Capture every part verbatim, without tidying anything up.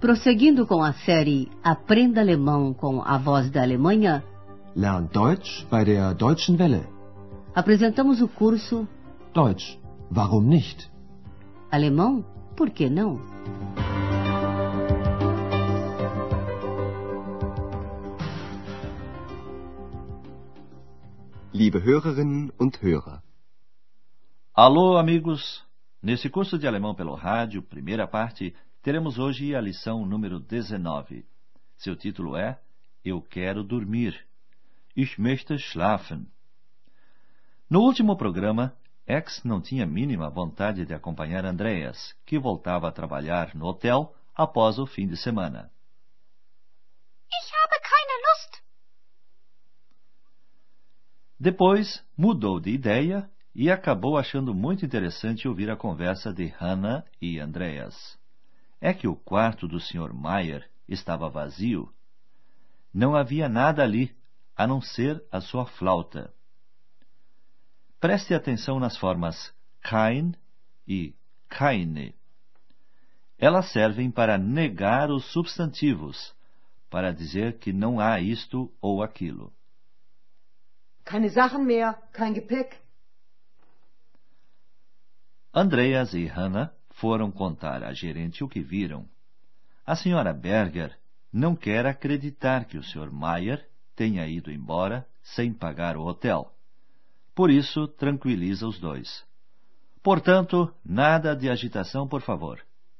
Prosseguindo com a série Aprenda Alemão com a Voz da Alemanha, Lern Deutsch bei der Deutschen Welle. apresentamos o curso Deutsch, warum nicht? Alemão, por que não? Liebe Hörerinnen und Hörer. Alô, amigos! Nesse curso de alemão pelo rádio, primeira parte, teremos hoje a lição número dezenove. Seu título é Eu quero dormir. Ich möchte schlafen. No último programa, X não tinha a mínima vontade de acompanhar Andreas, que voltava a trabalhar no hotel após o fim de semana. Ich habe keine Lust. Depois, mudou de ideia e acabou achando muito interessante ouvir a conversa de Hannah e Andreas. É que o quarto do senhor Mayer estava vazio. Não havia nada ali, a não ser a sua flauta. Preste atenção nas formas kein e keine. Elas servem para negar os substantivos, para dizer que não há isto ou aquilo. Keine Sachen mehr, kein Gepäck. Andreas e Hannah foram contar à gerente o que viram. A senhora Berger não quer acreditar que o senhor Mayer tenha ido embora sem pagar o hotel. Por isso, tranquiliza os dois. Portanto, nada de agitação, por favor.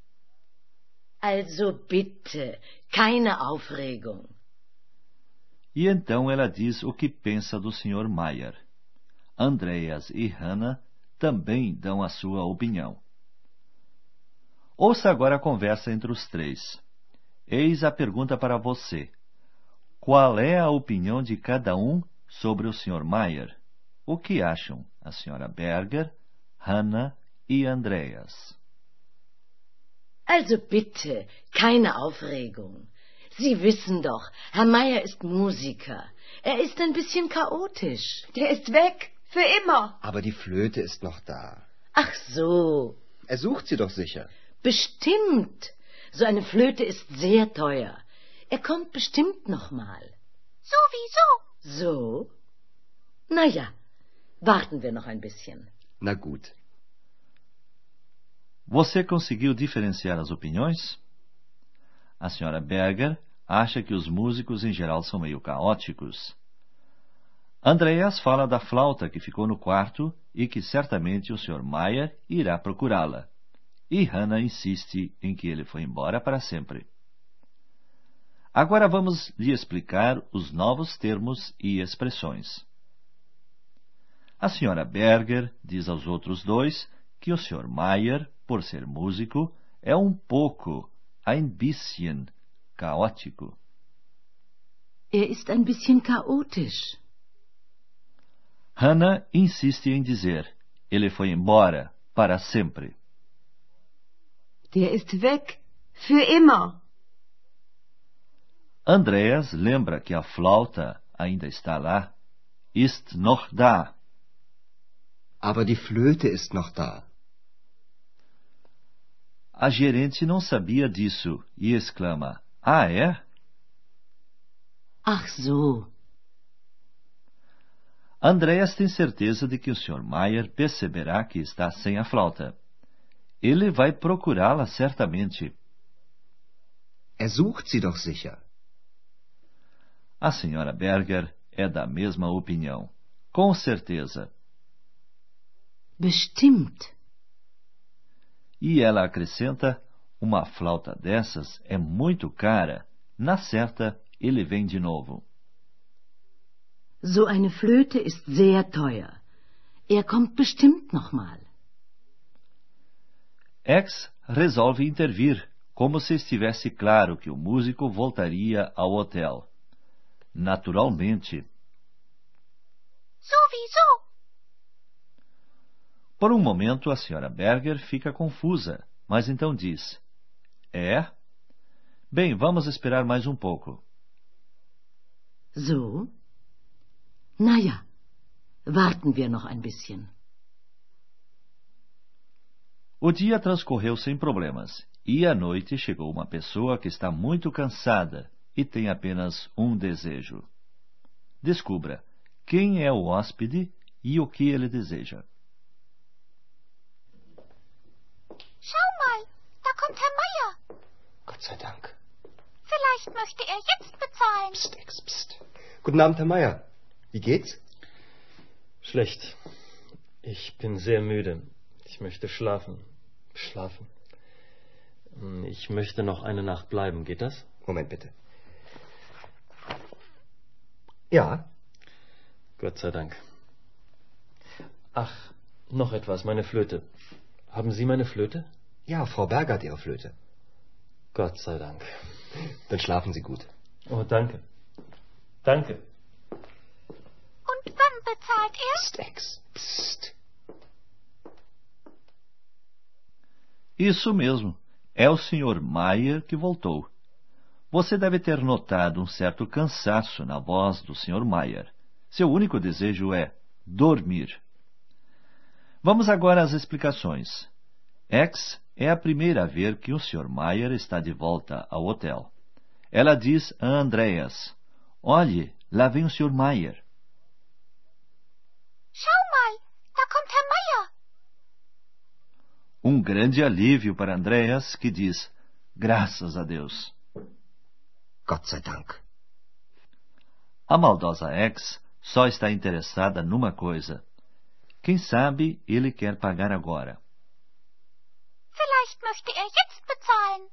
Also bitte, keine Aufregung. E então ela diz o que pensa do senhor Mayer. Andreas e Hannah também dão a sua opinião. Ouça agora a conversa entre os três. Eis a pergunta para você. Qual é a opinião de cada um sobre o senhor Mayer? O que acham a senhora Berger, Hannah e Andreas? Also bitte, keine Aufregung. Sie wissen doch, Herr Mayer ist Musiker. Er ist ein bisschen chaotisch. Der ist weg, für immer. Aber die Flöte ist noch da. Ach so. Er sucht sie doch sicher. Bestimmt. So eine Flöte ist sehr teuer. Er kommt bestimmt noch mal. Sowieso. So? Na ja, warten wir noch ein bisschen. Na gut. Você conseguiu diferenciar as opiniões? A senhora Berger acha que os músicos em geral são meio caóticos. Andreas fala da flauta que ficou no quarto e que certamente o senhor Mayer irá procurá-la. E Hannah insiste em que ele foi embora para sempre. Agora vamos lhe explicar os novos termos e expressões. A senhora Berger diz aos outros dois que o senhor Mayer, por ser músico, é um pouco, ein bisschen, caótico. Er ist ein bisschen chaotisch. Hannah insiste em dizer, ele foi embora para sempre. Der ist weg, für immer. Andreas lembra que a flauta ainda está lá. Ist noch da. Aber die Flöte ist noch da. A gerente não sabia disso e exclama, ah, é? Ach so. Andreas tem certeza de que o senhor Mayer perceberá que está sem a flauta. Ele vai procurá-la certamente. Er sucht sie doch sicher. A senhora Berger é da mesma opinião. Com certeza. Bestimmt. E ela acrescenta, uma flauta dessas é muito cara. Na certa, ele vem de novo. So eine Flöte ist sehr teuer. Er kommt bestimmt noch mal. X resolve intervir, como se estivesse claro que o músico voltaria ao hotel. Naturalmente. Sowieso. Por um momento, a senhora Berger fica confusa, mas então diz, é? Bem, vamos esperar mais um pouco. So? Na ja, warten wir noch ein bisschen. O dia transcorreu sem problemas, E à noite chegou uma pessoa que está muito cansada e tem apenas um desejo. Descubra quem é o hóspede e o que ele deseja. Schau mal, da kommt Herr Meier. Gott sei Dank. Vielleicht möchte er jetzt bezahlen. Psst, Ex, psst. Guten Abend, Herr Meier. Wie geht's? Schlecht. Ich bin sehr müde. Ich möchte schlafen. Schlafen. Ich möchte noch eine Nacht bleiben. Geht das? Moment bitte. Ja? Gott sei Dank. Ach, noch etwas, meine Flöte. Haben Sie meine Flöte? Ja, Frau Berger hat Ihre Flöte. Gott sei Dank. Dann schlafen Sie gut. Oh, danke. Danke. Und wann bezahlt er? Psst, Ex. Psst. Isso mesmo. É o senhor Meier que voltou. Você deve ter notado um certo cansaço na voz do senhor Meier. Seu único desejo é dormir. Vamos agora às explicações. Ex é a primeira a ver que o senhor Meier está de volta ao hotel. Ela diz a Andreas: Olhe, lá vem o senhor Meier. Schau mal, da kommt Herr Meier. Um grande alívio para Andreas, que diz: Graças a Deus. Gott sei Dank. A maldosa Ex só está interessada numa coisa. Quem sabe ele quer pagar agora. Vielleicht möchte er jetzt bezahlen.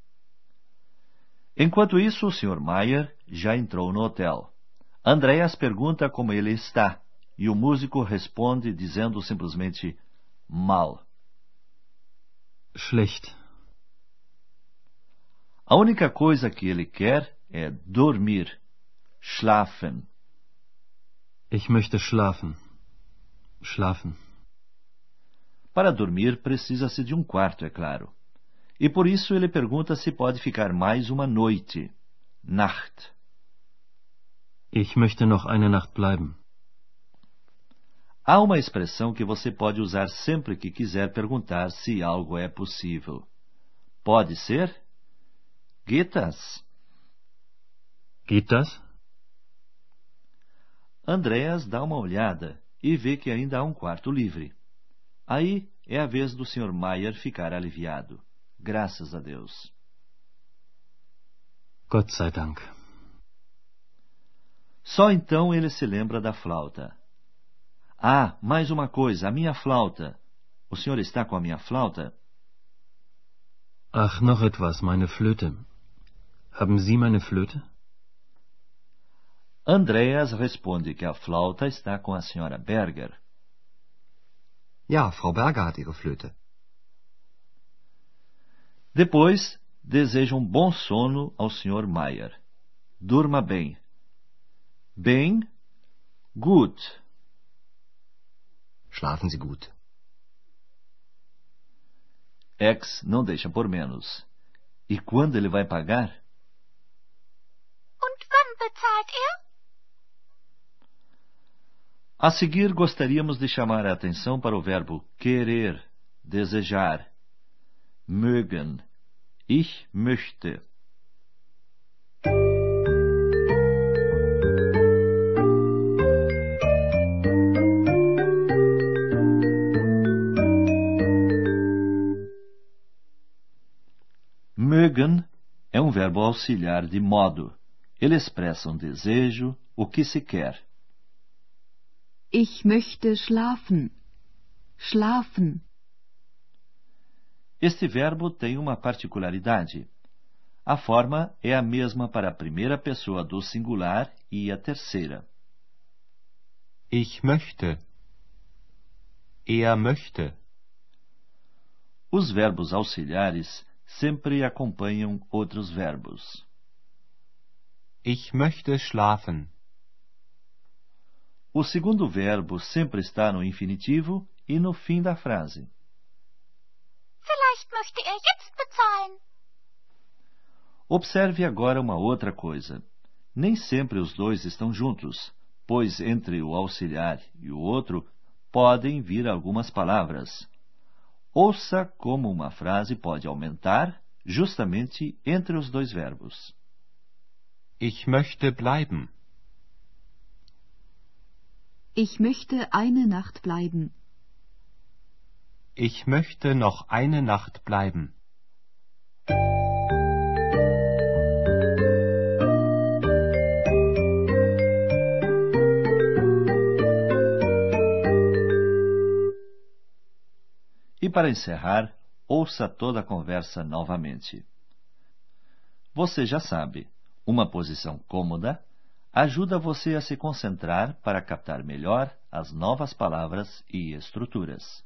Enquanto isso, o senhor Meier já entrou no hotel. Andreas pergunta como ele está, e o músico responde dizendo simplesmente mal. Schlecht. A única coisa que ele quer é dormir. Schlafen. Ich möchte schlafen. Schlafen. Para dormir, precisa-se de um quarto, é claro. E por isso ele pergunta se pode ficar mais uma noite. Nacht. Ich möchte noch eine Nacht bleiben. Há uma expressão que você pode usar sempre que quiser perguntar se algo é possível. Pode ser? Geht das? Geht das? Andreas dá uma olhada e vê que ainda há um quarto livre. Aí é a vez do senhor Meier ficar aliviado. Graças a Deus. Gott sei Dank. Só então ele se lembra da flauta. Ah, mais uma coisa, a minha flauta. O senhor está com a minha flauta? Ach, noch etwas, meine Flöte. Haben Sie meine Flöte? Andreas responde que a flauta está com a senhora Berger. Ja, Frau Berger hat Ihre Flöte. Depois, deseja um bom sono ao senhor Meier. Durma bem. Bem, gut. Schlafen Sie gut. Ex não deixa por menos. E quando ele vai pagar? Und wann bezahlt er? A seguir, gostaríamos de chamar a atenção para o verbo querer, desejar. Mögen. Ich möchte. Mögen é um verbo auxiliar de modo. Ele expressa um desejo, o que se quer. Ich möchte schlafen. Schlafen. Este verbo tem uma particularidade. A forma é a mesma para a primeira pessoa do singular e a terceira. Ich möchte. Er möchte. Os verbos auxiliares sempre acompanham outros verbos. Ich möchte schlafen. O segundo verbo sempre está no infinitivo e no fim da frase. Vielleicht möchte er jetzt bezahlen. Observe agora uma outra coisa. Nem sempre os dois estão juntos, pois entre o auxiliar e o outro podem vir algumas palavras. Ouça como uma frase pode aumentar justamente entre os dois verbos. Ich möchte bleiben. Ich möchte eine Nacht bleiben. Ich möchte noch eine Nacht bleiben. E para encerrar, ouça toda a conversa novamente. Você já sabe, uma posição cômoda ajuda você a se concentrar para captar melhor as novas palavras e estruturas.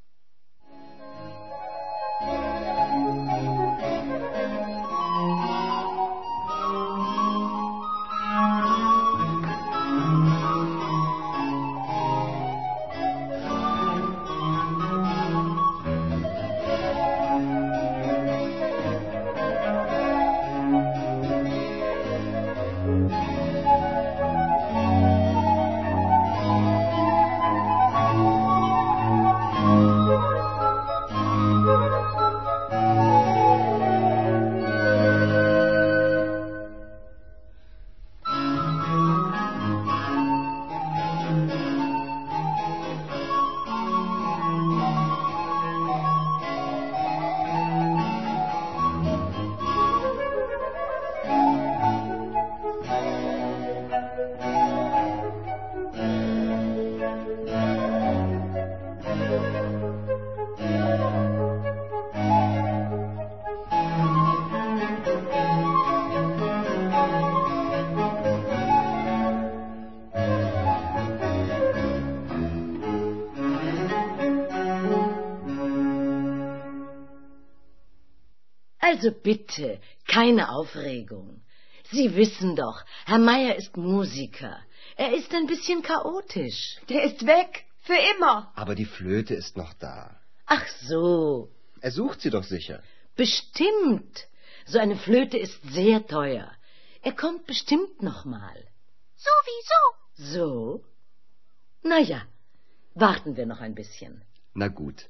Also bitte, keine Aufregung. Sie wissen doch, Herr Meier ist Musiker. Er ist ein bisschen chaotisch. Der ist weg. Für immer. Aber die Flöte ist noch da. Ach so. Er sucht sie doch sicher. Bestimmt. So eine Flöte ist sehr teuer. Er kommt bestimmt noch mal. Sowieso. So? Na ja, warten wir noch ein bisschen. Na gut.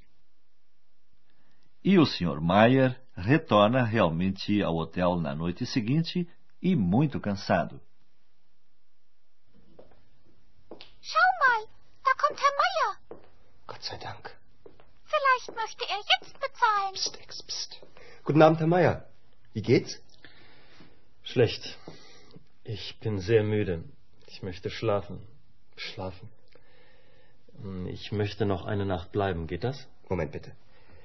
E o senhor Meier retorna realmente ao hotel na noite seguinte e muito cansado. Schau mal, da kommt Herr Meier. Gott sei Dank. Vielleicht möchte er jetzt bezahlen. Psst, Ex, psst. Guten Abend, Herr Meier. Wie geht's? Schlecht. Ich bin sehr müde. Ich möchte schlafen. Schlafen. Ich möchte noch eine Nacht bleiben. Geht das? Moment bitte.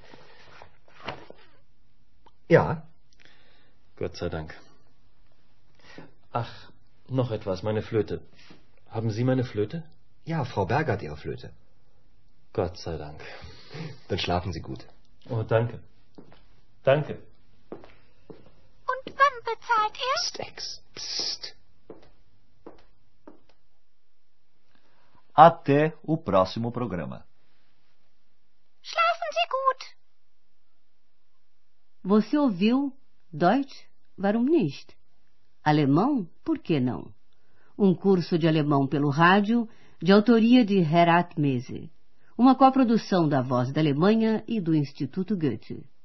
Ja. Gott sei Dank. Ach, noch etwas, meine Flöte. Haben Sie meine Flöte? Ja, Frau Berger hat Ihre Flöte. Gott sei Dank. Dann schlafen Sie gut. Oh, danke. Danke. Und wann bezahlt er? Psst, Ex. Psst. Até o próximo programa. Schlafen Sie gut. Você ouviu Deutsch? Warum nicht? Alemão? Por que não? Um curso de alemão pelo rádio, de autoria de Herat Mese. Uma coprodução da Voz da Alemanha e do Instituto Goethe.